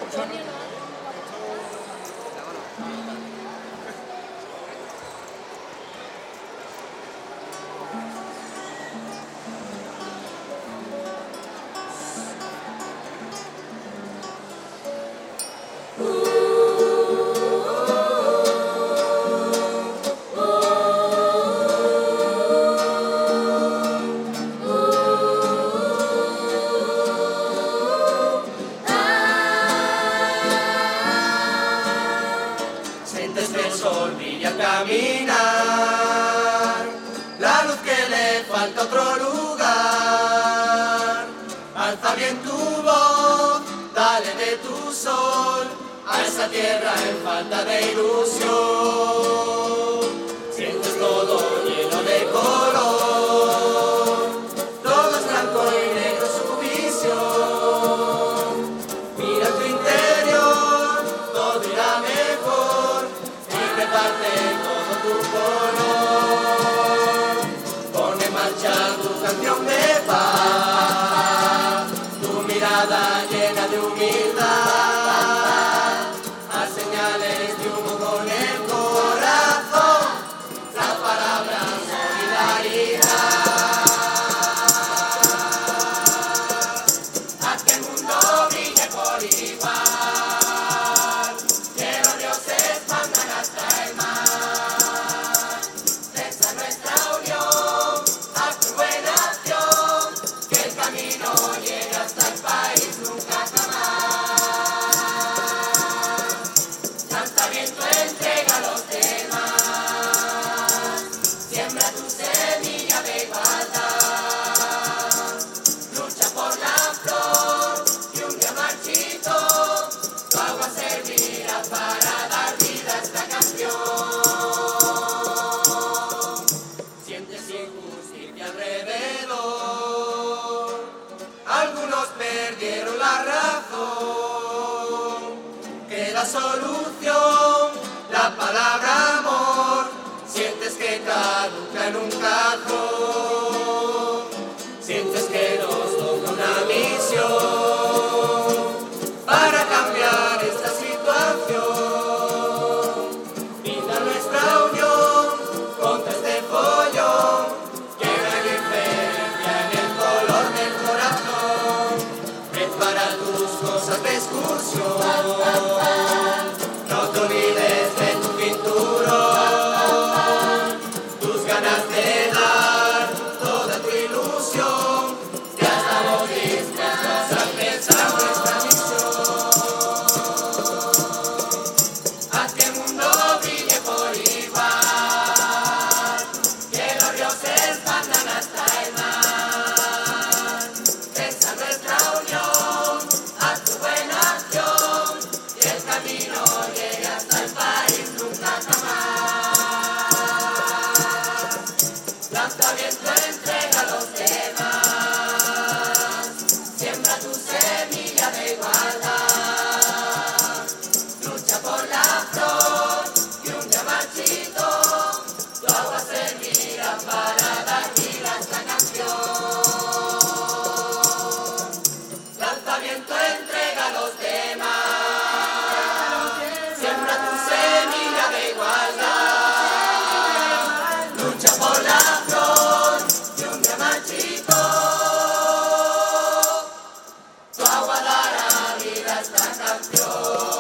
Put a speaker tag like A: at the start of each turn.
A: Sientes que el sol brilla al caminar, la luz que le falta a otro lugar. Alza bien tu voz, dale de tu sol a esa tierra en falta de ilusión. Sientes todo lleno de color, todo es blanco y negro su visión. Mira tu interior, todo irá mejor y reparte todo tu color. Pon en marcha tu canción de paz, tu mirada llena de humildad, haz señales de humo con el corazón, la palabra solidaridad. Haz que el mundo brille por igual, que los dioses mandan hasta el mar. Tensa nuestra unión, haz tu buena acción, que el camino llegue hasta el país nunca jamás. Lanza viento, entrega a los demás, siembra tu semilla de igualdad. Lucha por la flor y un día marchito, tu agua servirá para dar vida a esta canción. Sientes injusticia alrededor, algunos perdieron la razón. Queda solución, la palabra amor, sientes que caduca en un cajón. Sientes que nos toca una misión para cambiar esta situación. Brinda nuestra unión contra este follón, que no hay diferencia en el color del corazón. Prepara tus cosas de excursión, no te olvides de tu cinturón, tus ganas de dar toda tu ilusión. Ya estamos dispuestos a empezar nuestra misión. Haz que el mundo brille por igual, que los dioses mandan hasta el mar. Tensa nuestra unión, haz tu buena acción, y el camino llegue hasta el país nunca jamás. Lanza viento, entrega a los demás, siembra tu semilla de igualdad. Lucha por la flor y un día marchito, tu agua servirá para dar vida a esta canción. Lanza viento, entrega a los demás, siembra tu semilla de igualdad. Lucha por la flor y un día marchito, tu agua dará vida a esta canción.